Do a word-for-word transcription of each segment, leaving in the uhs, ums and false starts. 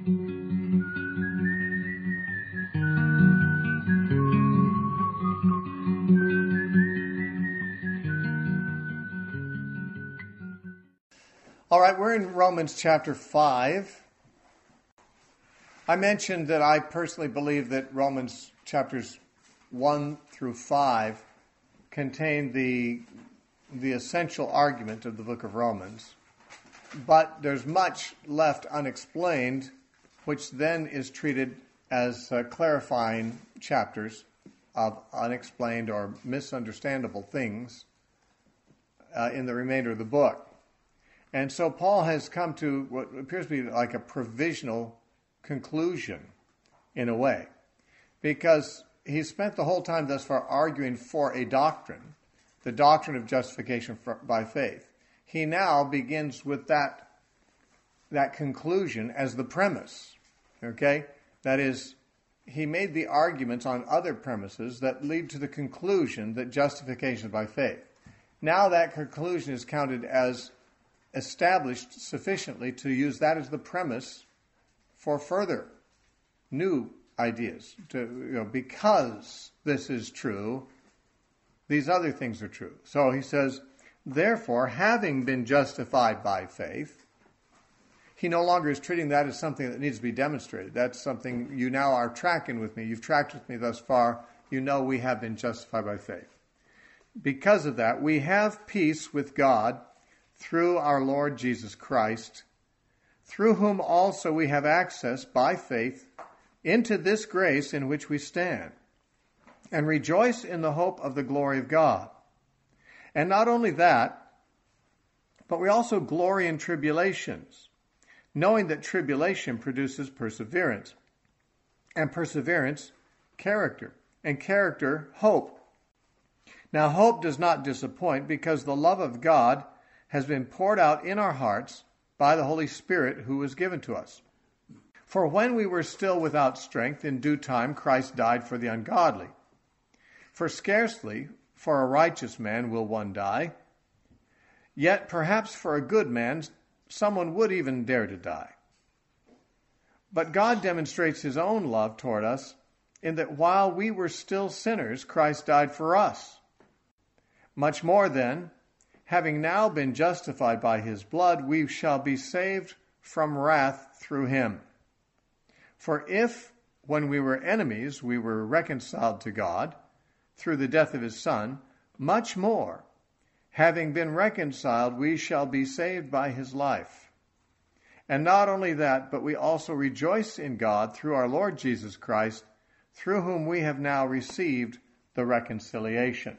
All right, we're in Romans chapter five. I mentioned that I personally believe that Romans chapters one through five contain the, the essential argument of the book of Romans. But there's much left unexplained, which then is treated as uh, clarifying chapters of unexplained or misunderstandable things uh, in the remainder of the book. And so Paul has come to what appears to be like a provisional conclusion, in a way, because he's spent the whole time thus far arguing for a doctrine, the doctrine of justification by faith. He now begins with that, that conclusion as the premise, okay? That is, he made the arguments on other premises that lead to the conclusion that justification is by faith. Now that conclusion is counted as established sufficiently to use that as the premise for further new ideas. To, you know, because this is true, these other things are true. So he says, therefore, having been justified by faith, he no longer is treating that as something that needs to be demonstrated. That's something you now are tracking with me. You've tracked with me thus far. You know we have been justified by faith. Because of that, we have peace with God through our Lord Jesus Christ, through whom also we have access by faith into this grace in which we stand, and rejoice in the hope of the glory of God. And not only that, but we also glory in tribulations, knowing that tribulation produces perseverance, and perseverance, character, and character, hope. Now hope does not disappoint, because the love of God has been poured out in our hearts by the Holy Spirit who was given to us. For when we were still without strength, in due time Christ died for the ungodly. For scarcely for a righteous man will one die, yet perhaps for a good man someone would even dare to die. But God demonstrates his own love toward us in that while we were still sinners, Christ died for us. Much more then, having now been justified by his blood, we shall be saved from wrath through him. For if, when we were enemies, we were reconciled to God through the death of his Son, much more, having been reconciled, we shall be saved by his life. And not only that, but we also rejoice in God through our Lord Jesus Christ, through whom we have now received the reconciliation.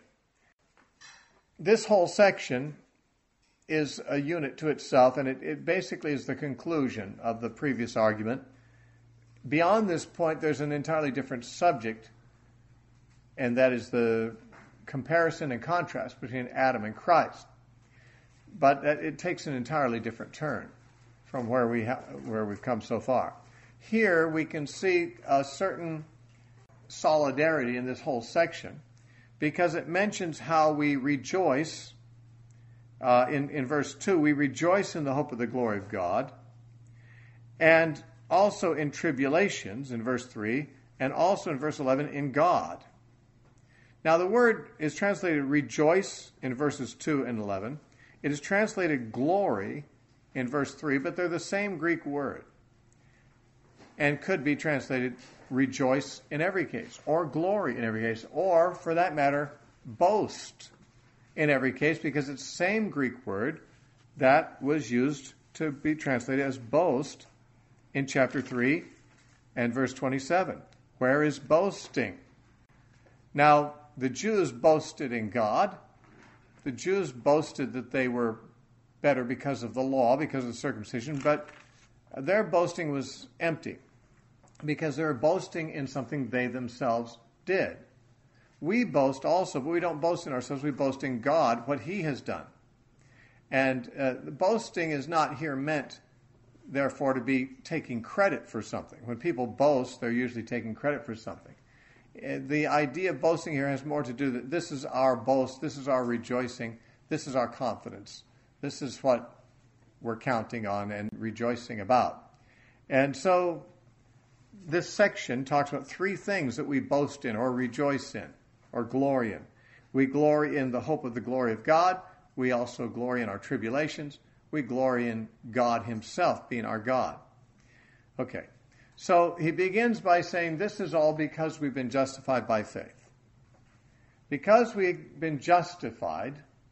This whole section is a unit to itself, and it, it basically is the conclusion of the previous argument. Beyond this point, there's an entirely different subject, and that is the comparison and contrast between Adam and Christ. But it takes an entirely different turn from where, we ha- where we've come so far. Here we can see a certain solidarity in this whole section, because it mentions how we rejoice. Uh, in, in verse two, we rejoice in the hope of the glory of God, and also in tribulations, in verse three, and also in verse eleven, in God. Now the word is translated rejoice in verses two and eleven. It is translated glory in verse three, but they're the same Greek word, and could be translated rejoice in every case, or glory in every case, or, for that matter, boast in every case, because it's the same Greek word that was used to be translated as boast in chapter three and verse twenty-seven. Where is boasting? Now, the Jews boasted in God. The Jews boasted that they were better because of the law, because of the circumcision, but their boasting was empty, because they were boasting in something they themselves did. We boast also, but we don't boast in ourselves. We boast in God, what he has done. And uh, boasting is not here meant, therefore, to be taking credit for something. When people boast, they're usually taking credit for something. Uh, the idea of boasting here has more to do that this is our boast, this is our rejoicing, this is our confidence. This is what we're counting on and rejoicing about. And so this section talks about three things that we boast in or rejoice in or glory in. We glory in the hope of the glory of God. We also glory in our tribulations. We glory in God himself being our God. Okay, so he begins by saying this is all because we've been justified by faith. Because we've been justified,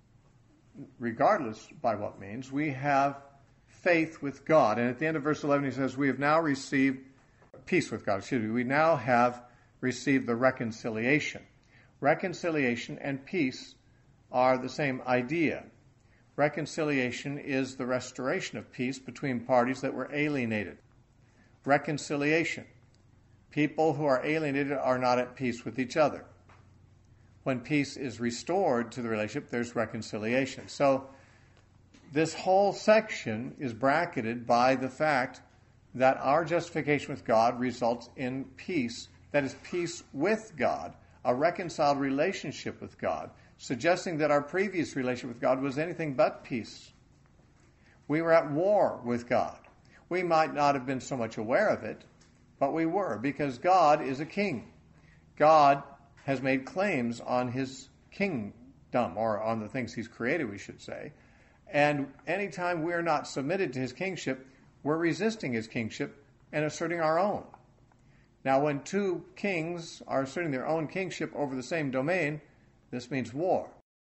regardless by what means, we have faith with God. And at the end of verse eleven he says, we have now received peace with God. Excuse me, we now have received the reconciliation. Reconciliation and peace are the same idea. Reconciliation is the restoration of peace between parties that were alienated. Reconciliation. People who are alienated are not at peace with each other. When peace is restored to the relationship, there's reconciliation. So this whole section is bracketed by the fact that our justification with God results in peace. That is, peace with God, a reconciled relationship with God, suggesting that our previous relationship with God was anything but peace. We were at war with God. We might not have been so much aware of it, but we were, because God is a king. God has made claims on his kingdom, or on the things he's created, we should say. And anytime we're not submitted to his kingship, we're resisting his kingship and asserting our own. Now, when two kings are asserting their own kingship over the same domain, this means war.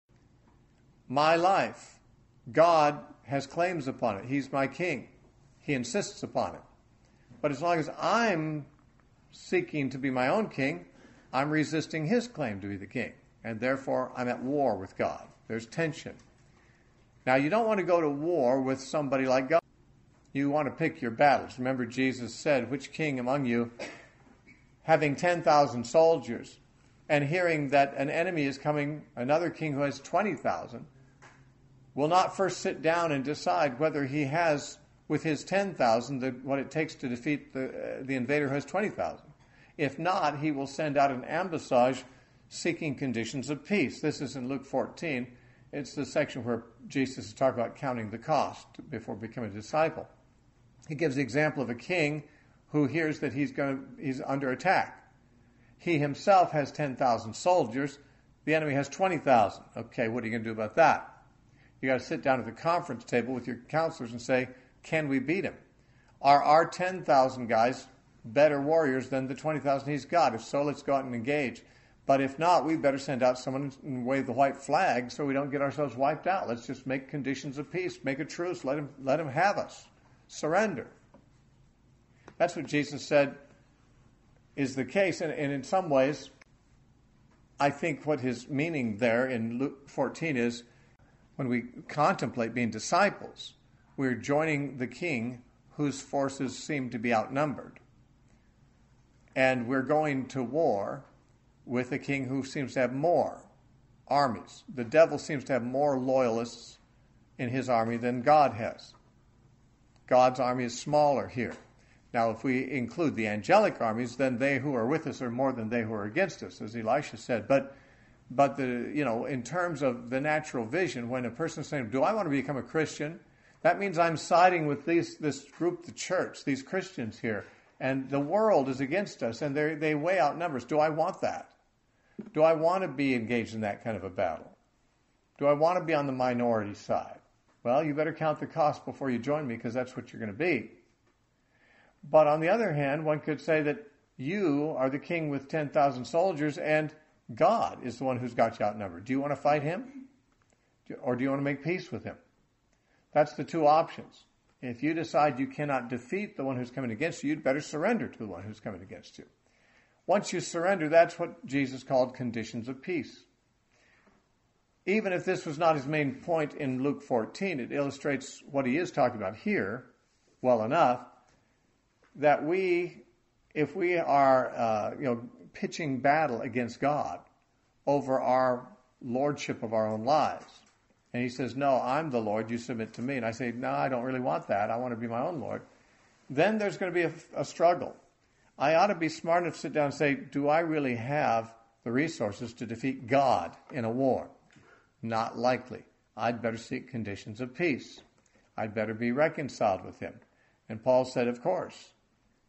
My life, God has claims upon it. He's my king. He insists upon it. But as long as I'm seeking to be my own king, I'm resisting his claim to be the king. And therefore, I'm at war with God. There's tension. Now, you don't want to go to war with somebody like God. You want to pick your battles. Remember, Jesus said, which king among you, having ten thousand soldiers, and hearing that an enemy is coming, another king who has twenty thousand, will not first sit down and decide whether he has, with his ten thousand, the, what it takes to defeat the, uh, the invader who has twenty thousand. If not, he will send out an ambassage seeking conditions of peace. This is in Luke fourteen. It's the section where Jesus is talking about counting the cost before becoming a disciple. He gives the example of a king who hears that he's going to, he's under attack. He himself has ten thousand soldiers. The enemy has twenty thousand. Okay, what are you going to do about that? You got to sit down at the conference table with your counselors and say, can we beat him? Are our ten thousand guys better warriors than the twenty thousand he's got? If so, let's go out and engage. But if not, we better send out someone and wave the white flag so we don't get ourselves wiped out. Let's just make conditions of peace, make a truce, let him, let him have us. Surrender. That's what Jesus said is the case. And, and in some ways, I think what his meaning there in Luke fourteen is, when we contemplate being disciples, we're joining the king whose forces seem to be outnumbered. And we're going to war with a king who seems to have more armies. The devil seems to have more loyalists in his army than God has. God's army is smaller here. Now, if we include the angelic armies, then they who are with us are more than they who are against us, as Elisha said. But, but the you know, in terms of the natural vision, when a person is saying, do I want to become a Christian? That means I'm siding with these, this group, the church, these Christians here. And the world is against us, and they they weigh out numbers. Do I want that? Do I want to be engaged in that kind of a battle? Do I want to be on the minority side? Well, you better count the cost before you join me, because that's what you're going to be. But on the other hand, one could say that you are the king with ten thousand soldiers, and God is the one who's got you outnumbered. Do you want to fight him? Or do you want to make peace with him? That's the two options. If you decide you cannot defeat the one who's coming against you, you'd better surrender to the one who's coming against you. Once you surrender, that's what Jesus called conditions of peace. Even if this was not his main point in Luke fourteen, it illustrates what he is talking about here well enough, that we, if we are, uh, you know, pitching battle against God over our lordship of our own lives, and he says, no, I'm the Lord, you submit to me, and I say, no, I don't really want that, I want to be my own Lord, then there's going to be a, a struggle. I ought to be smart enough to sit down and say, do I really have the resources to defeat God in a war? Not likely. I'd better seek conditions of peace. I'd better be reconciled with him. And Paul said, of course,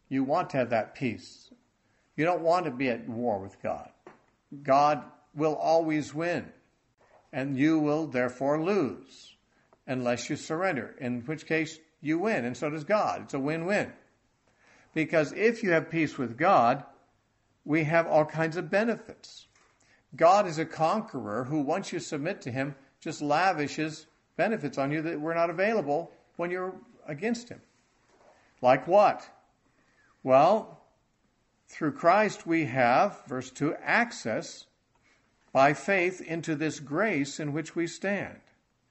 You want to have that peace. You don't want to be at war with God. God will always win, and you will therefore lose unless you surrender, in which case you win, and so does God. It's a win-win. Because if you have peace with God, we have all kinds of benefits. God is a conqueror who, once you submit to him, just lavishes benefits on you that were not available when you're against him. Like what? Well, through Christ we have, verse two, access by faith into this grace in which we stand.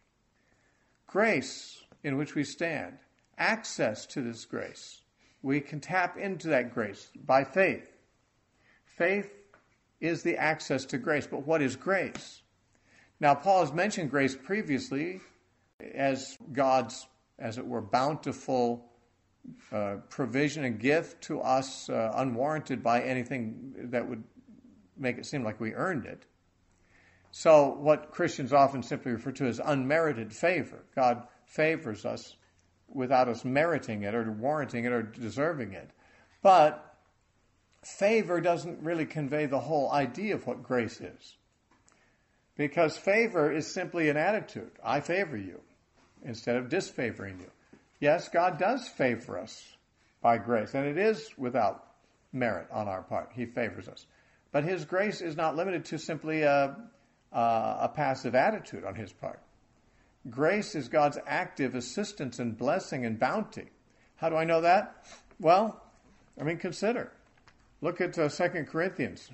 Grace in which we stand. Access to this grace. We can tap into that grace by faith. Faith is the access to grace. But what is grace? Now, Paul has mentioned grace previously as God's, as it were, bountiful uh, provision and gift to us, uh, unwarranted by anything that would make it seem like we earned it. So what Christians often simply refer to as unmerited favor. God favors us without us meriting it or warranting it or deserving it. But favor doesn't really convey the whole idea of what grace is. Because favor is simply an attitude. I favor you instead of disfavoring you. Yes, God does favor us by grace, and it is without merit on our part. He favors us. But his grace is not limited to simply a, a, a passive attitude on his part. Grace is God's active assistance and blessing and bounty. How do I know that? Well, I mean, consider. Look at uh, Second Corinthians.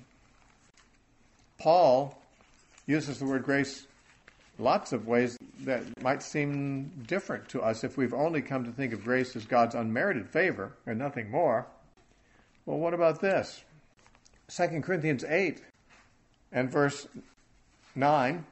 Paul uses the word grace lots of ways that might seem different to us if we've only come to think of grace as God's unmerited favor and nothing more. Well, what about this? Second Corinthians eight and verse nine.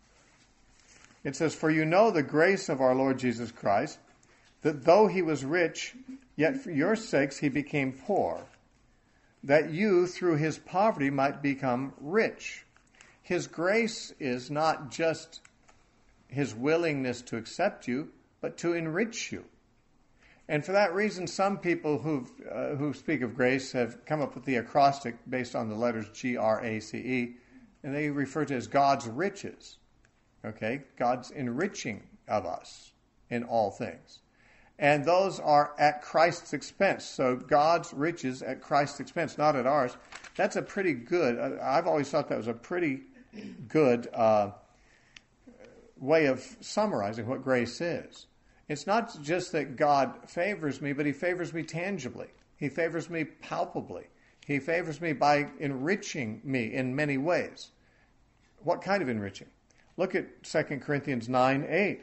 It says, "For you know the grace of our Lord Jesus Christ, that though he was rich, yet for your sakes he became poor, that you through his poverty might become rich." His grace is not just his willingness to accept you, but to enrich you. And for that reason, some people who uh, who speak of grace have come up with the acrostic based on the letters G R A C E, and they refer to it as God's riches. Okay, God's enriching of us in all things. And those are at Christ's expense. So God's riches at Christ's expense, not at ours. That's a pretty good, I've always thought that was a pretty good uh, way of summarizing what grace is. It's not just that God favors me, but he favors me tangibly. He favors me palpably. He favors me by enriching me in many ways. What kind of enriching? Look at Second Corinthians nine eight.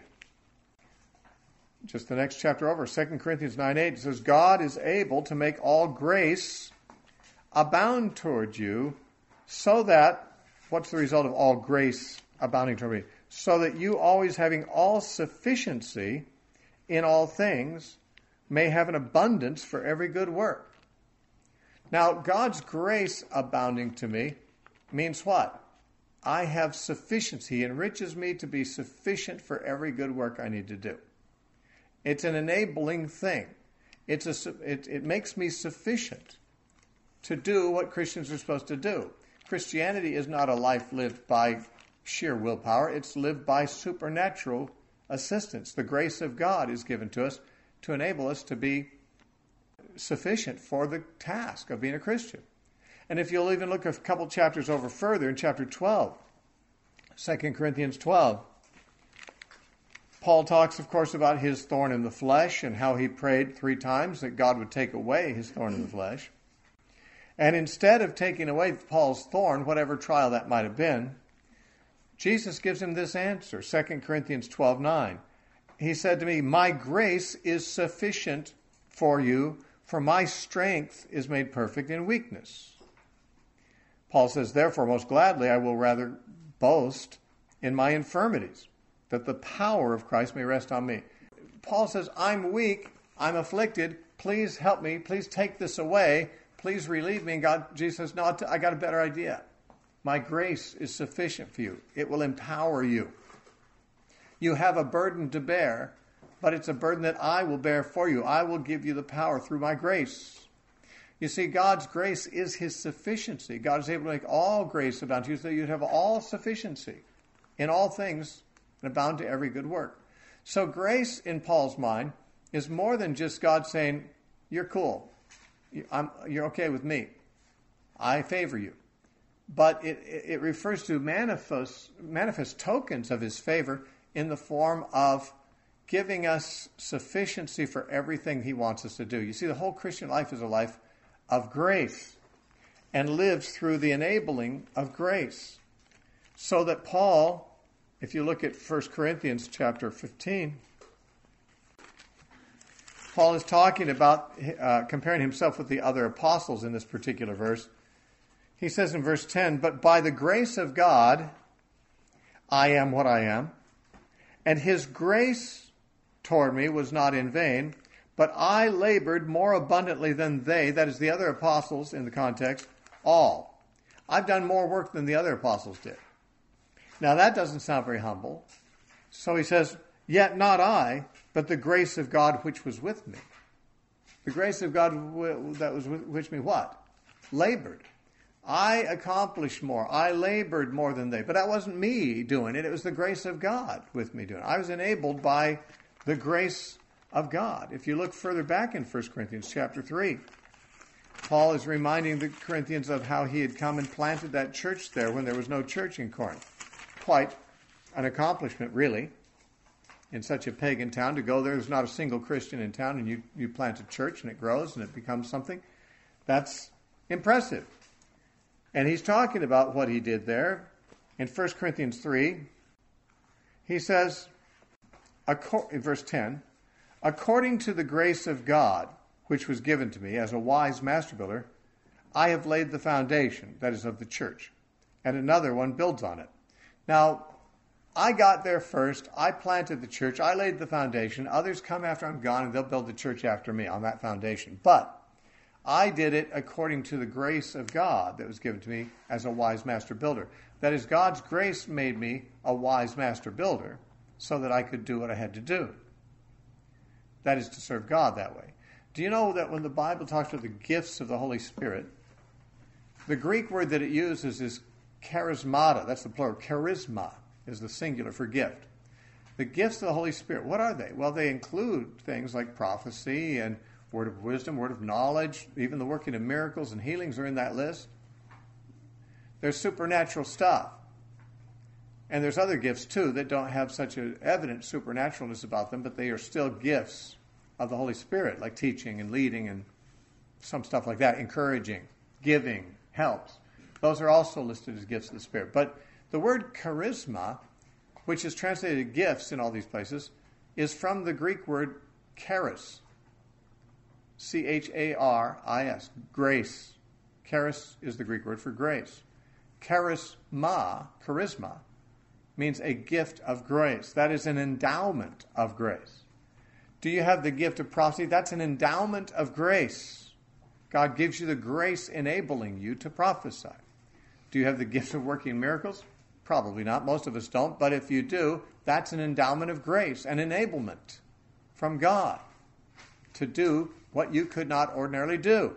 Just the next chapter over, Second Corinthians nine eight, it says, "God is able to make all grace abound toward you, so that," what's the result of all grace abounding toward me? "So that you, always having all sufficiency in all things, may have an abundance for every good work." Now, God's grace abounding to me means what? I have sufficiency. He enriches me to be sufficient for every good work I need to do. It's an enabling thing. It's a, it, it makes me sufficient to do what Christians are supposed to do. Christianity is not a life lived by sheer willpower. It's lived by supernatural assistance. The grace of God is given to us to enable us to be sufficient for the task of being a Christian. And if you'll even look a couple chapters over further, in chapter twelve, Second Corinthians twelve, Paul talks, of course, about his thorn in the flesh and how he prayed three times that God would take away his thorn in the flesh. And instead of taking away Paul's thorn, whatever trial that might have been, Jesus gives him this answer, Second Corinthians twelve nine. He said to me, "My grace is sufficient for you, for my strength is made perfect in weakness." Paul says, "Therefore, most gladly I will rather boast in my infirmities, that the power of Christ may rest on me." Paul says, I'm weak, I'm afflicted, please help me, please take this away, please relieve me. And God, Jesus says, no, I got a better idea. My grace is sufficient for you. It will empower you. You have a burden to bear, but it's a burden that I will bear for you. I will give you the power through my grace. You see, God's grace is his sufficiency. God is able to make all grace abound to you, so you'd have all sufficiency in all things and abound to every good work. So grace, in Paul's mind, is more than just God saying, you're cool. I'm, you're okay with me. I favor you. But it, it refers to manifest, manifest tokens of his favor in the form of giving us sufficiency for everything he wants us to do. You see, the whole Christian life is a life of grace and lives through the enabling of grace. So that Paul, if you look at First Corinthians chapter fifteen, Paul is talking about uh, comparing himself with the other apostles in this particular verse. He says in verse ten, but by the grace of God, I am what I am, and his grace toward me was not in vain, but I labored more abundantly than they, that is the other apostles in the context, all. I've done more work than the other apostles did. Now that doesn't sound very humble. So he says, yet not I, but the grace of God which was with me. The grace of God that was with me what? Labored. I accomplished more. I labored more than they. But that wasn't me doing it. It was the grace of God with me doing it. I was enabled by the grace of God. If you look further back in First Corinthians chapter three, Paul is reminding the Corinthians of how he had come and planted that church there when there was no church in Corinth. Quite an accomplishment, really, in such a pagan town. To go there, there's not a single Christian in town, and you, you plant a church and it grows and it becomes something. That's impressive. And he's talking about what he did there. In First Corinthians three, he says, in verse ten, according to the grace of God, which was given to me as a wise master builder, I have laid the foundation, that is, of the church, and another one builds on it. Now, I got there first. I planted the church. I laid the foundation. Others come after I'm gone, and they'll build the church after me on that foundation. But I did it according to the grace of God that was given to me as a wise master builder. That is, God's grace made me a wise master builder so that I could do what I had to do. That is, to serve God that way. Do you know that when the Bible talks about the gifts of the Holy Spirit, the Greek word that it uses is charismata. That's the plural. Charisma is the singular for gift. The gifts of the Holy Spirit, what are they? Well, they include things like prophecy and word of wisdom, word of knowledge, even the working of miracles and healings are in that list. There's supernatural stuff. And there's other gifts, too, that don't have such an evident supernaturalness about them, but they are still gifts of the Holy Spirit, like teaching and leading and some stuff like that, encouraging, giving, helps. Those are also listed as gifts of the Spirit. But the word charisma, which is translated gifts in all these places, is from the Greek word charis. C H A R I S, grace. Charis is the Greek word for grace. Charisma, charisma, means a gift of grace. That is an endowment of grace. Do you have the gift of prophecy? That's an endowment of grace. God gives you the grace enabling you to prophesy. Do you have the gift of working miracles? Probably not. Most of us don't. But if you do, that's an endowment of grace, an enablement from God to do what you could not ordinarily do.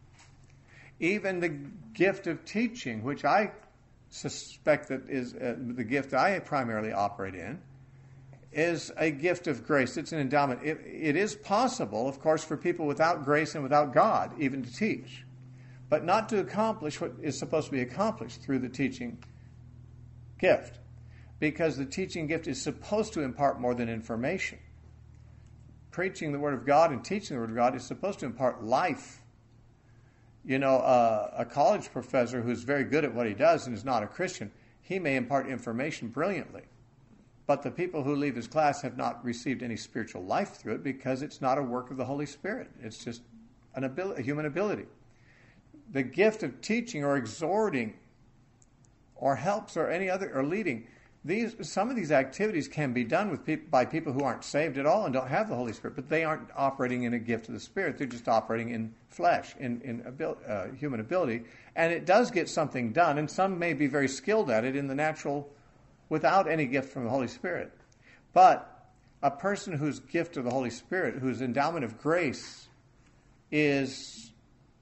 Even the gift of teaching, which I suspect that is uh, the gift I primarily operate in, is a gift of grace. It's an endowment. It, it is possible, of course, for people without grace and without God even to teach, but not to accomplish what is supposed to be accomplished through the teaching gift, because the teaching gift is supposed to impart more than information. Preaching the Word of God and teaching the Word of God is supposed to impart life. You know, uh, a college professor who's very good at what he does and is not a Christian, he may impart information brilliantly. But the people who leave his class have not received any spiritual life through it because it's not a work of the Holy Spirit. It's just an ability, a human ability. The gift of teaching or exhorting or helps or any other, or leading, these some of these activities can be done with people, by people who aren't saved at all and don't have the Holy Spirit, but they aren't operating in a gift of the Spirit. They're just operating in flesh, in, in abil- uh, human ability. And it does get something done, and some may be very skilled at it in the natural without any gift from the Holy Spirit. But a person whose gift of the Holy Spirit, whose endowment of grace is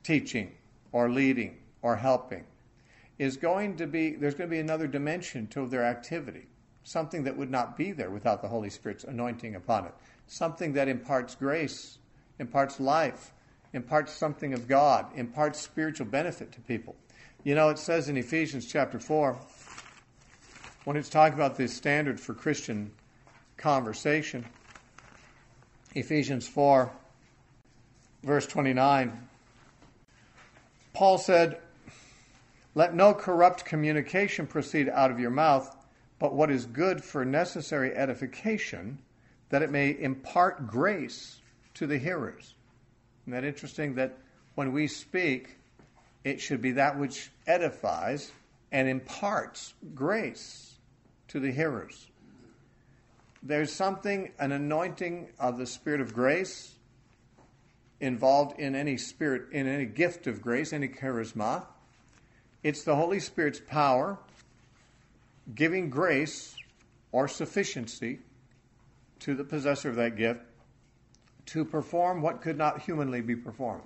teaching or leading or helping, is going to be, there's going to be another dimension to their activity, something that would not be there without the Holy Spirit's anointing upon it, something that imparts grace, imparts life, imparts something of God, imparts spiritual benefit to people. You know, it says in Ephesians chapter four, when it's talking about the standard for Christian conversation, Ephesians four, verse twenty-nine, Paul said, "Let no corrupt communication proceed out of your mouth, but what is good for necessary edification, that it may impart grace to the hearers." Isn't that interesting that when we speak, it should be that which edifies and imparts grace to the hearers? There's something, an anointing of the Spirit of grace involved in any spirit, in any gift of grace, any charisma. It's the Holy Spirit's power giving grace or sufficiency to the possessor of that gift to perform what could not humanly be performed.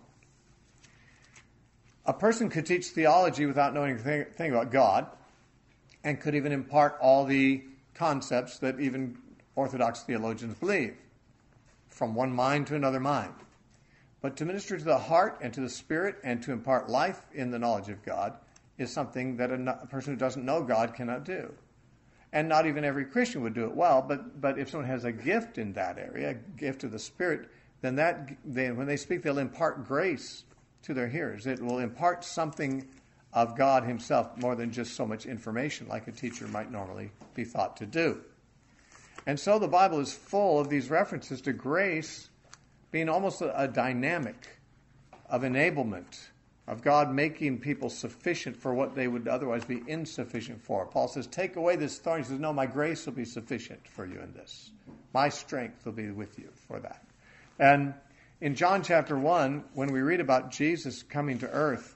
A person could teach theology without knowing anything about God, and could even impart all the concepts that even Orthodox theologians believe, from one mind to another mind. But to minister to the heart and to the spirit and to impart life in the knowledge of God is something that a person who doesn't know God cannot do. And not even every Christian would do it well, but but if someone has a gift in that area, a gift of the Spirit, then that they, when they speak, they'll impart grace to their hearers. It will impart something of God himself more than just so much information like a teacher might normally be thought to do. And so the Bible is full of these references to grace being almost a, a dynamic of enablement, of God making people sufficient for what they would otherwise be insufficient for. Paul says, take away this thorn. He says, no, my grace will be sufficient for you in this. My strength will be with you for that. And in John chapter one, when we read about Jesus coming to earth,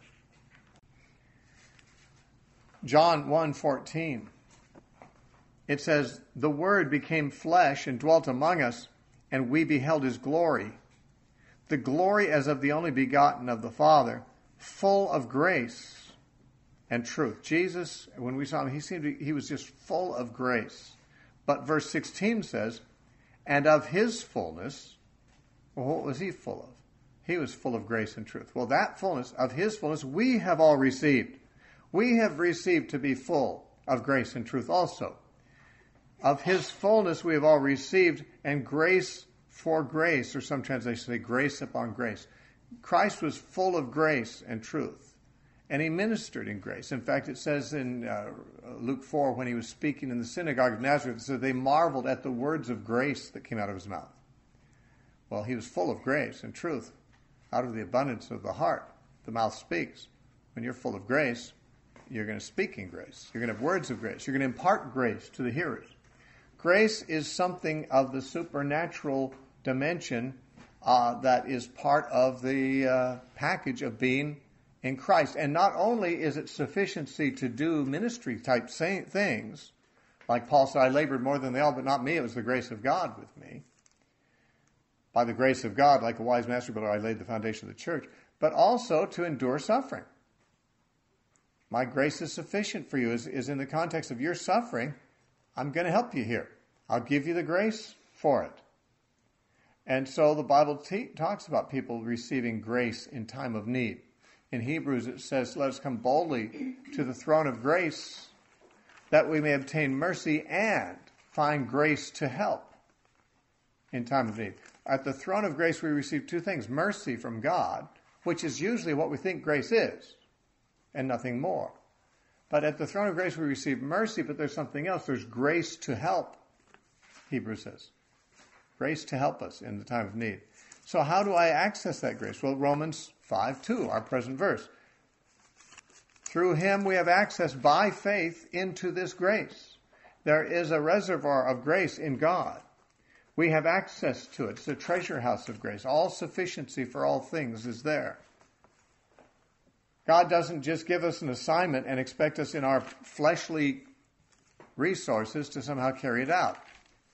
John one fourteen, it says, the Word became flesh and dwelt among us, and we beheld his glory, the glory as of the only begotten of the Father, full of grace and truth. Jesus, when we saw him, he seemed to, he was just full of grace. But verse sixteen says, and of his fullness, well, what was he full of? He was full of grace and truth. Well, that fullness, of his fullness, we have all received. We have received to be full of grace and truth also. Of his fullness we have all received, and grace for grace, or some translations say grace upon grace. Christ was full of grace and truth, and he ministered in grace. In fact, it says in uh, Luke four, when he was speaking in the synagogue of Nazareth, it says they marveled at the words of grace that came out of his mouth. Well, he was full of grace and truth. Out of the abundance of the heart, the mouth speaks. When you're full of grace, you're going to speak in grace. You're going to have words of grace. You're going to impart grace to the hearers. Grace is something of the supernatural dimension uh, that is part of the uh, package of being in Christ. And not only is it sufficiency to do ministry type things, like Paul said, I labored more than they all, but not me. It was the grace of God with me. By the grace of God, like a wise master builder, I laid the foundation of the church. But also to endure suffering. My grace is sufficient for you is, is in the context of your suffering. I'm going to help you here. I'll give you the grace for it. And so the Bible te- talks about people receiving grace in time of need. In Hebrews it says, let us come boldly to the throne of grace that we may obtain mercy and find grace to help in time of need. At the throne of grace we receive two things. Mercy from God, which is usually what we think grace is, and nothing more. But at the throne of grace we receive mercy, but there's something else. There's grace to help, Hebrews says. Grace to help us in the time of need. So how do I access that grace? Well, Romans five two, our present verse. Through him we have access by faith into this grace. There is a reservoir of grace in God. We have access to it. It's a treasure house of grace. All sufficiency for all things is there. God doesn't just give us an assignment and expect us in our fleshly resources to somehow carry it out.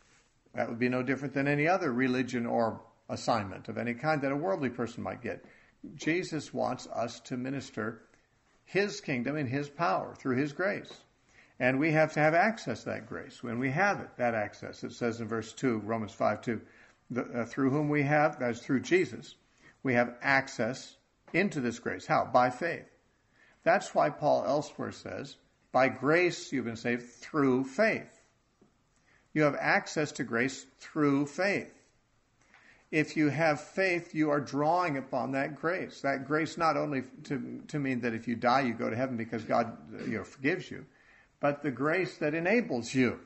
That would be no different than any other religion or assignment of any kind that a worldly person might get. Jesus wants us to minister his kingdom and his power through his grace. And we have to have access to that grace. When we have it, that access, it says in verse two, Romans five two, the, uh, through whom we have, that is through Jesus, we have access into this grace. How? By faith. That's why Paul elsewhere says, by grace you've been saved through faith. You have access to grace through faith. If you have faith, you are drawing upon that grace. That grace not only to, to mean that if you die, you go to heaven because God you know, forgives you, but the grace that enables you.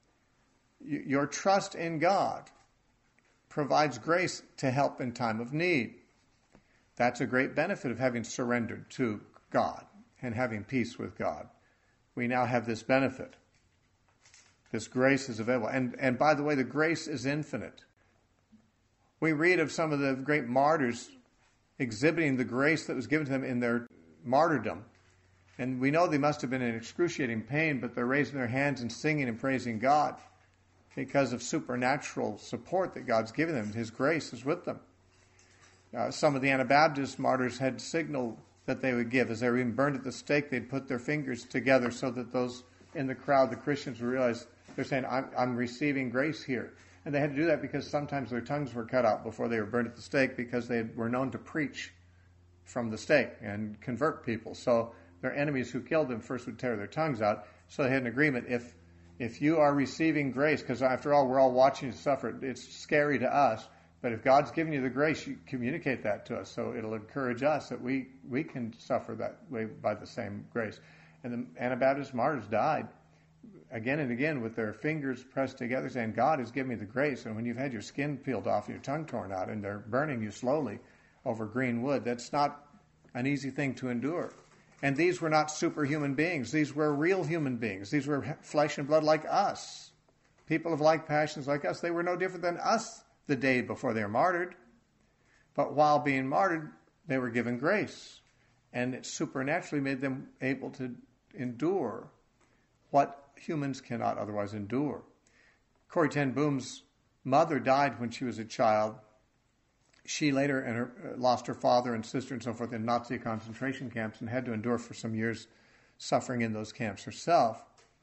Your trust in God provides grace to help in time of need. That's a great benefit of having surrendered to God and having peace with God. We now have this benefit. This grace is available. And, and by the way, the grace is infinite. We read of some of the great martyrs exhibiting the grace that was given to them in their martyrdom. And we know they must have been in excruciating pain, but they're raising their hands and singing and praising God because of supernatural support that God's given them. His grace is with them. Uh, some of the Anabaptist martyrs had signaled that they would give. As they were being burned at the stake, they'd put their fingers together so that those in the crowd, the Christians, would realize they're saying, I'm, I'm receiving grace here. And they had to do that because sometimes their tongues were cut out before they were burned at the stake because they were known to preach from the stake and convert people. So their enemies who killed them first would tear their tongues out. So they had an agreement. If if you are receiving grace, because after all, we're all watching you suffer. It's scary to us. But if God's given you the grace, you communicate that to us. So it'll encourage us that we, we can suffer that way by the same grace. And the Anabaptist martyrs died again and again with their fingers pressed together saying, God has given me the grace. And when you've had your skin peeled off and your tongue torn out and they're burning you slowly over green wood, that's not an easy thing to endure. And these were not superhuman beings. These were real human beings. These were flesh and blood like us. People of like passions like us. They were no different than us the day before they were martyred. But while being martyred, they were given grace. And it supernaturally made them able to endure what humans cannot otherwise endure. Corrie ten Boom's mother died when she was a child. She later and her, uh, lost her father and sister and so forth in Nazi concentration camps and had to endure for some years suffering in those camps herself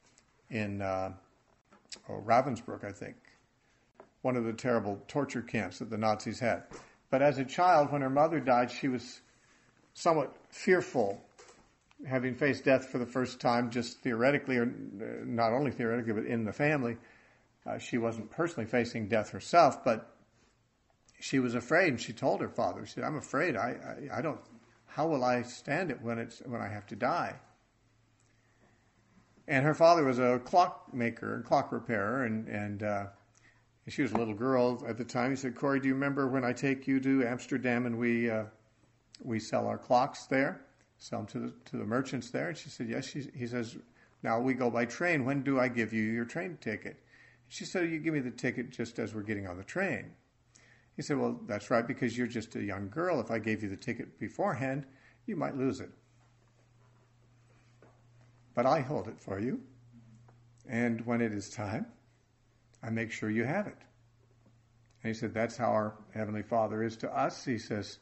in uh, oh, Ravensbrück, I think, one of the terrible torture camps that the Nazis had. But as a child, when her mother died, she was somewhat fearful, having faced death for the first time, just theoretically, or not only theoretically, but in the family. Uh, she wasn't personally facing death herself, but she was afraid, and she told her father, she said, I'm afraid, I, I, I don't, how will I stand it when it's when I have to die? And her father was a clockmaker, clock repairer, and, and uh, she was a little girl at the time. He said, Corrie, do you remember when I take you to Amsterdam and we uh, we sell our clocks there, sell them to the, to the merchants there? And she said, yes. She, he says, now we go by train. When do I give you your train ticket? She said, you give me the ticket just as we're getting on the train. He said, well, that's right, because you're just a young girl. If I gave you the ticket beforehand, you might lose it. But I hold it for you. And when it is time, I make sure you have it. And he said, that's how our Heavenly Father is to us. He says,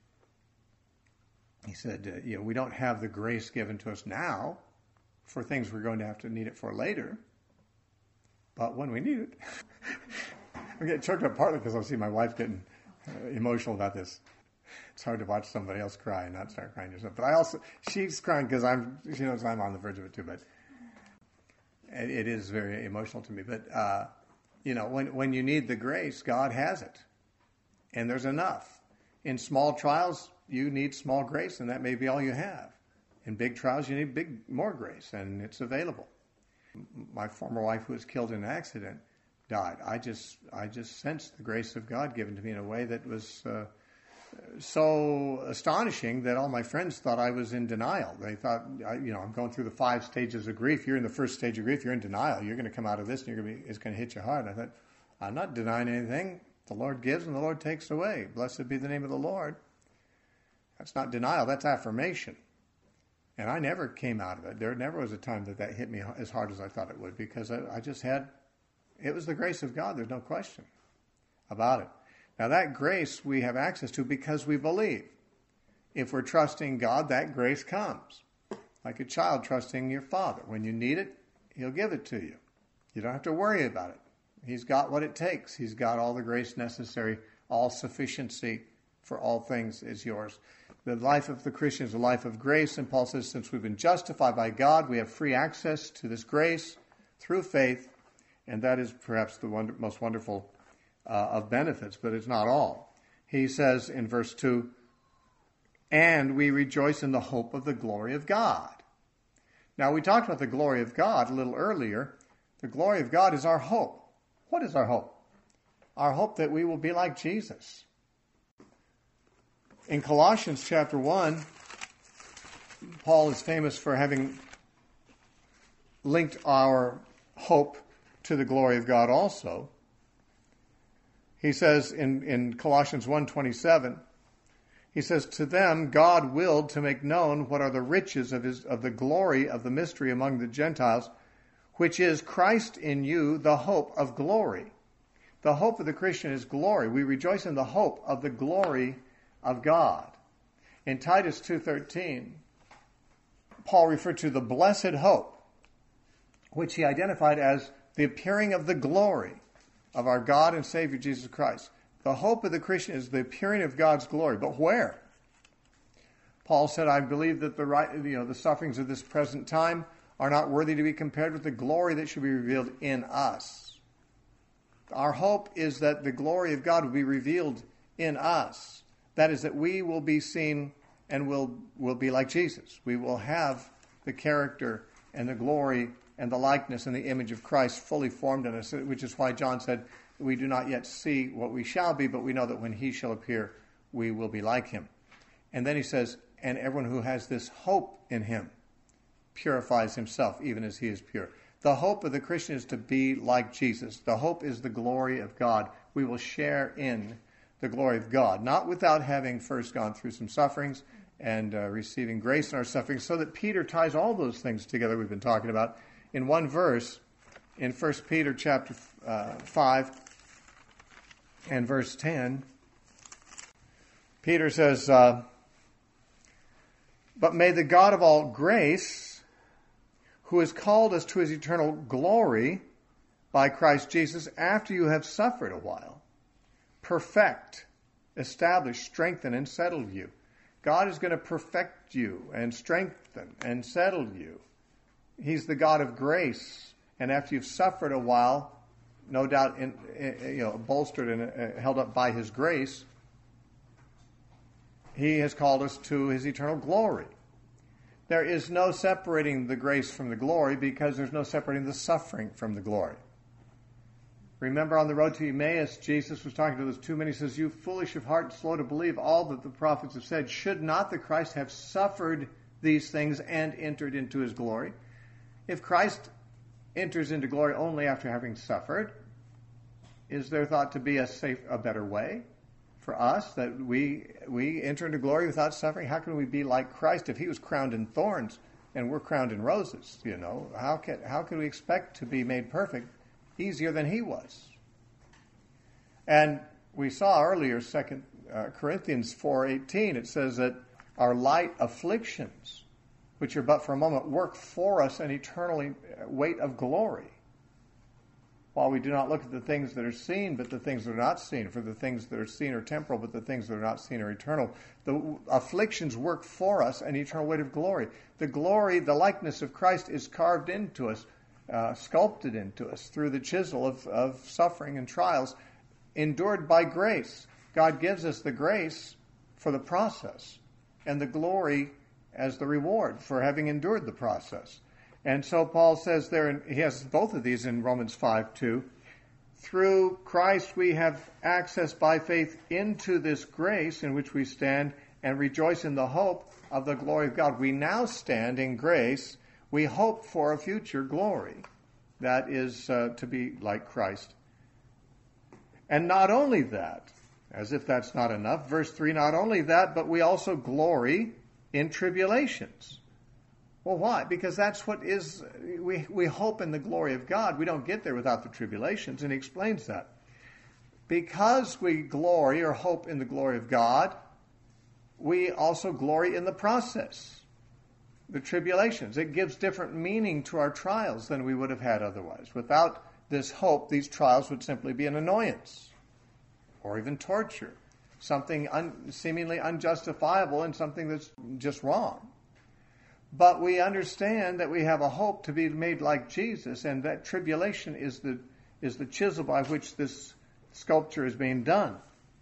he said, uh, you know, we don't have the grace given to us now for things we're going to have to need it for later. But when we need it, I'm getting choked up partly because I see my wife getting uh, emotional about this. It's hard to watch somebody else cry and not start crying yourself. But I also, she's crying because I'm, she knows I'm on the verge of it too. But it, it is very emotional to me. But uh, you know, when when you need the grace, God has it, and there's enough. In small trials, you need small grace, and that may be all you have. In big trials, you need big more grace, and it's available. My former wife, who was killed in an accident, died. I just I just sensed the grace of God given to me in a way that was uh, so astonishing that all my friends thought I was in denial. They thought, I, you know, I'm going through the five stages of grief. You're in the first stage of grief. You're in denial. You're going to come out of this, and you're going to be, it's going to hit you hard. I thought, I'm not denying anything. The Lord gives, and the Lord takes away. Blessed be the name of the Lord. That's not denial. That's affirmation. And I never came out of it. There never was a time that that hit me as hard as I thought it would, because I, I just had, it was the grace of God. There's no question about it. Now that grace we have access to because we believe. if we're trusting God, that grace comes. Like a child trusting your father. When you need it, he'll give it to you. You don't have to worry about it. He's got what it takes. He's got all the grace necessary. All sufficiency for all things is yours. The life of the Christian is a life of grace. And Paul says, since we've been justified by God, we have free access to this grace through faith. And that is perhaps the wonder, most wonderful uh, of benefits, but it's not all. He says in verse two, and we rejoice in the hope of the glory of God. Now, we talked about the glory of God a little earlier. The glory of God is our hope. What is our hope? Our hope that we will be like Jesus. In Colossians chapter one, Paul is famous for having linked our hope to the glory of God also. He says in, in Colossians one twenty-seven, he says, to them God willed to make known what are the riches of his of the glory of the mystery among the Gentiles, which is Christ in you, the hope of glory. The hope of the Christian is glory. We rejoice in the hope of the glory of God. In Titus two thirteen, Paul referred to the blessed hope, which he identified as the appearing of the glory of our God and Savior Jesus Christ. The hope of the Christian is the appearing of God's glory. But where? Paul said, I believe that the right, you know, the sufferings of this present time are not worthy to be compared with the glory that should be revealed in us. Our hope is that the glory of God will be revealed in us. That is, that we will be seen and will will be like Jesus. We will have the character and the glory and the likeness and the image of Christ fully formed in us, which is why John said, we do not yet see what we shall be, but we know that when he shall appear, we will be like him. And then he says, and everyone who has this hope in him purifies himself, even as he is pure. The hope of the Christian is to be like Jesus. The hope is the glory of God. We will share in the glory of God, not without having first gone through some sufferings and uh, receiving grace in our sufferings, so that Peter ties all those things together we've been talking about in one verse in First Peter chapter uh, five and verse ten. Peter says, uh, but may the God of all grace, who has called us to his eternal glory by Christ Jesus, after you have suffered a while, perfect, establish, strengthen, and settle you. God is going to perfect you and strengthen and settle you. He's the God of grace. And after you've suffered a while, no doubt in, in, you know, bolstered and uh, held up by his grace, he has called us to his eternal glory. There is no separating the grace from the glory, because there's no separating the suffering from the glory. Remember on the road to Emmaus, Jesus was talking to those two men. He says, you foolish of heart, slow to believe all that the prophets have said. Should not the Christ have suffered these things and entered into his glory? If Christ enters into glory only after having suffered, is there thought to be a safe, a better way for us that we we enter into glory without suffering? How can we be like Christ if he was crowned in thorns and we're crowned in roses? You know, how can how can we expect to be made perfect easier than he was? And we saw earlier, Second uh, Corinthians four eighteen, it says that our light afflictions, which are but for a moment, work for us an eternal weight of glory. While we do not look at the things that are seen, but the things that are not seen. For the things that are seen are temporal, but the things that are not seen are eternal. The afflictions work for us an eternal weight of glory. The glory, the likeness of Christ is carved into us, uh, sculpted into us through the chisel of, of suffering and trials, endured by grace. God gives us the grace for the process and the glory as the reward for having endured the process. And so Paul says there, and he has both of these in Romans five two, through Christ we have access by faith into this grace in which we stand and rejoice in the hope of the glory of God. We now stand in grace. We hope for a future glory that is uh, to be like Christ. And not only that, as if that's not enough, verse three, not only that, but we also glory in tribulations. Well, why? Because that's what is, we, we hope in the glory of God. We don't get there without the tribulations, and he explains that. Because we glory or hope in the glory of God, we also glory in the process, the tribulations. It gives different meaning to our trials than we would have had otherwise. Without this hope, these trials would simply be an annoyance or even torture, something un- seemingly unjustifiable and something that's just wrong. But we understand that we have a hope to be made like Jesus, and that tribulation is the is the chisel by which this sculpture is being done.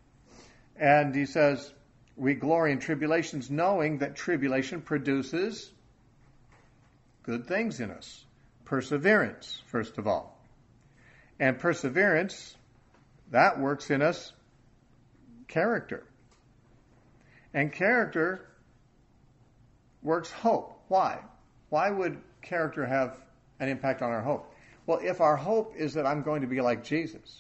And he says, we glory in tribulations, knowing that tribulation produces good things in us. Perseverance, first of all. And perseverance, that works in us character. And character works hope. Why? Why would character have an impact on our hope? Well, if our hope is that I'm going to be like Jesus,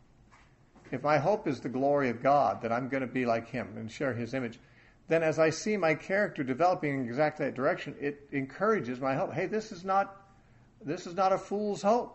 if my hope is the glory of God, that I'm going to be like him and share his image, then as I see my character developing in exactly that direction, it encourages my hope. Hey, this is not this is not a fool's hope.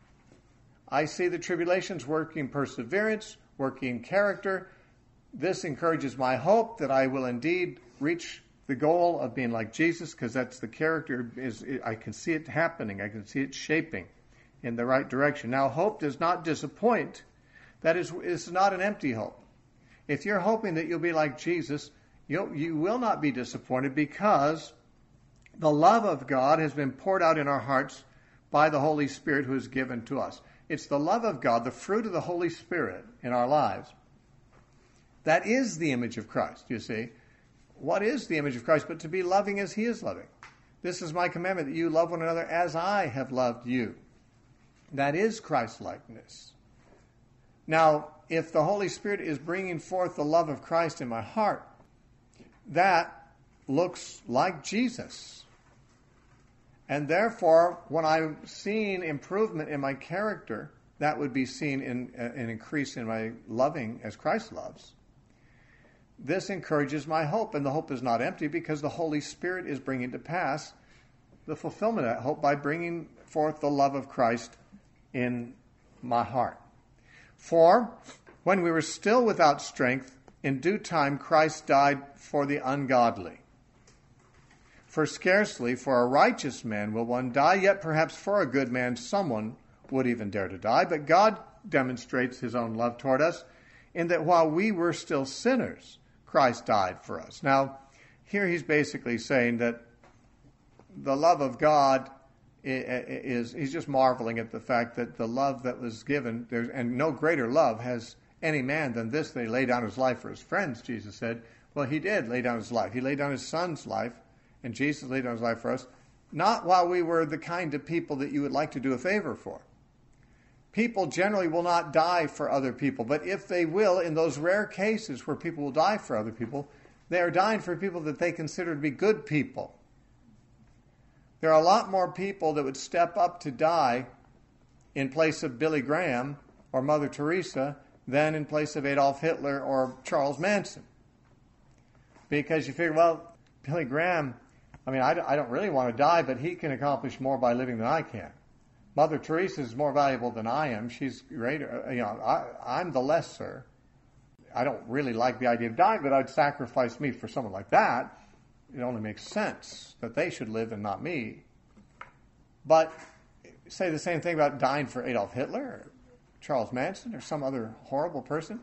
I see the tribulations working perseverance, working character. This encourages my hope that I will indeed reach the goal of being like Jesus, because that's the character. Is I can see it happening. I can see it shaping in the right direction. Now, hope does not disappoint. That is, is not an empty hope. If you're hoping that you'll be like Jesus, you'll, you will not be disappointed, because the love of God has been poured out in our hearts by the Holy Spirit who is given to us. It's the love of God, the fruit of the Holy Spirit in our lives. That is the image of Christ, you see. What is the image of Christ but to be loving as he is loving? This is my commandment, that you love one another as I have loved you. That is Christ-likeness. Now, if the Holy Spirit is bringing forth the love of Christ in my heart, that looks like Jesus. And therefore, when I'm seeing improvement in my character, that would be seen in an increase in my loving as Christ loves. This encourages my hope, and the hope is not empty, because the Holy Spirit is bringing to pass the fulfillment of that hope by bringing forth the love of Christ in my heart. For when we were still without strength, in due time Christ died for the ungodly. For scarcely for a righteous man will one die, yet perhaps for a good man someone would even dare to die. But God demonstrates his own love toward us, in that while we were still sinners, Christ died for us. Now, here he's basically saying that the love of God is, he's just marveling at the fact that the love that was given, there's, and no greater love has any man than this, that he laid down his life for his friends, Jesus said. Well, he did lay down his life. He laid down his son's life, and Jesus laid down his life for us, not while we were the kind of people that you would like to do a favor for. People generally will not die for other people, but if they will, in those rare cases where people will die for other people, they are dying for people that they consider to be good people. There are a lot more people that would step up to die in place of Billy Graham or Mother Teresa than in place of Adolf Hitler or Charles Manson. Because you figure, well, Billy Graham, I mean, I, I don't really want to die, but he can accomplish more by living than I can. Mother Teresa is more valuable than I am. She's greater. You know, I, I'm the lesser. I don't really like the idea of dying, but I'd sacrifice me for someone like that. It only makes sense that they should live and not me. But say the same thing about dying for Adolf Hitler or Charles Manson or some other horrible person.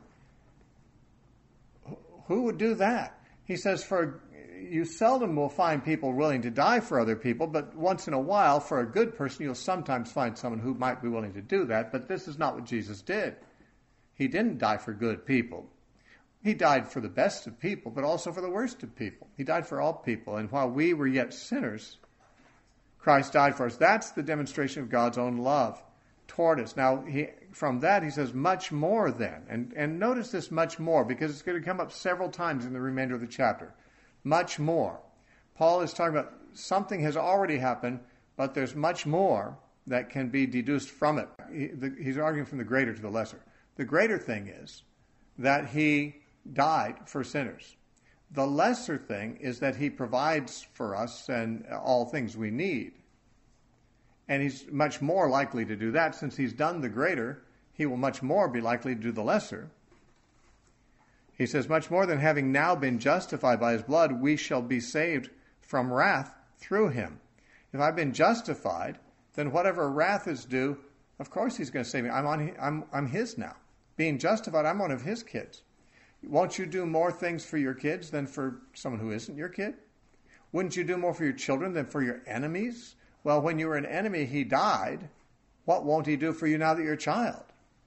Who would do that? He says, for you seldom will find people willing to die for other people, but once in a while, for a good person, you'll sometimes find someone who might be willing to do that. But this is not what Jesus did. He didn't die for good people. He died for the best of people, but also for the worst of people. He died for all people. And while we were yet sinners, Christ died for us. That's the demonstration of God's own love toward us. Now, he, from that, he says, much more then. And, and notice this much more, because it's going to come up several times in the remainder of the chapter. Much more. Paul is talking about something has already happened, but there's much more that can be deduced from it. He, the, he's arguing from the greater to the lesser. The greater thing is that he died for sinners. The lesser thing is that he provides for us and all things we need. And he's much more likely to do that. Since he's done the greater, he will much more be likely to do the lesser. He says, much more than having now been justified by his blood, we shall be saved from wrath through him. If I've been justified, then whatever wrath is due, of course he's going to save me. I'm, on, I'm, I'm his now. Being justified, I'm one of his kids. Won't you do more things for your kids than for someone who isn't your kid? Wouldn't you do more for your children than for your enemies? Well, when you were an enemy, he died. What won't he do for you now that you're a child?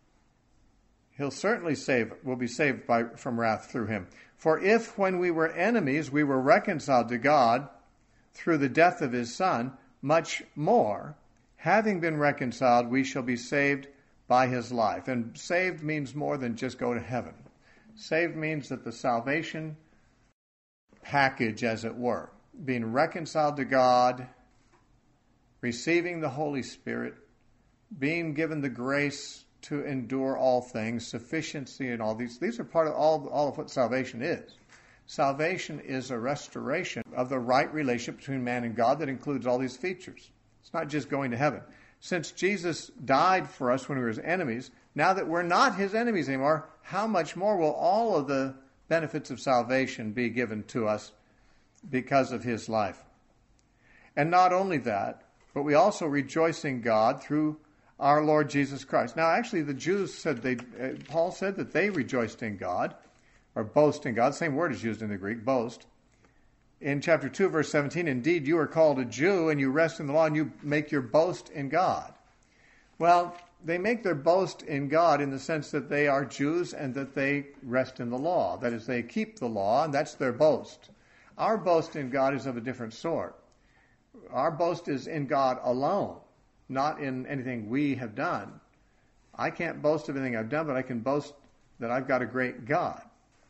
He'll certainly save, will be saved by, from wrath through him. For if when we were enemies, we were reconciled to God through the death of his Son, much more, having been reconciled, we shall be saved by his life. And saved means more than just go to heaven. Saved means that the salvation package, as it were, being reconciled to God, receiving the Holy Spirit, being given the grace to endure all things, sufficiency in all these. These are part of all, all of what salvation is. Salvation is a restoration of the right relationship between man and God that includes all these features. It's not just going to heaven. Since Jesus died for us when we were his enemies, now that we're not his enemies anymore, how much more will all of the benefits of salvation be given to us because of his life? And not only that, but we also rejoice in God through our Lord Jesus Christ. Now, actually, the Jews said they, uh, Paul said that they rejoiced in God, or boast in God. Same word is used in the Greek, boast. In chapter two, verse seventeen, indeed, you are called a Jew, and you rest in the law, and you make your boast in God. Well, they make their boast in God in the sense that they are Jews and that they rest in the law. That is, they keep the law, and that's their boast. Our boast in God is of a different sort. Our boast is in God alone, not in anything we have done. I can't boast of anything I've done, but I can boast that I've got a great God.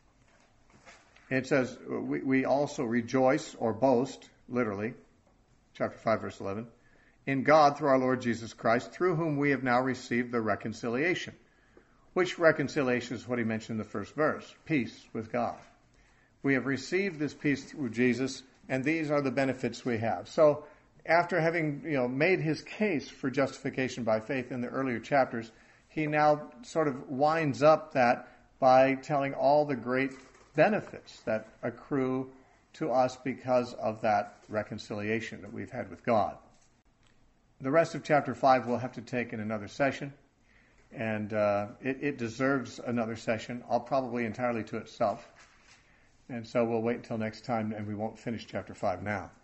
It says we, we also rejoice or boast, literally, chapter five, verse eleven, in God through our Lord Jesus Christ, through whom we have now received the reconciliation. Which reconciliation is what he mentioned in the first verse, peace with God. We have received this peace through Jesus, and these are the benefits we have. So after having you know made his case for justification by faith in the earlier chapters, he now sort of winds up that by telling all the great benefits that accrue to us because of that reconciliation that we've had with God. The rest of chapter five we'll have to take in another session, and uh, it, it deserves another session, all probably entirely to itself. And so we'll wait until next time, and we won't finish chapter five now.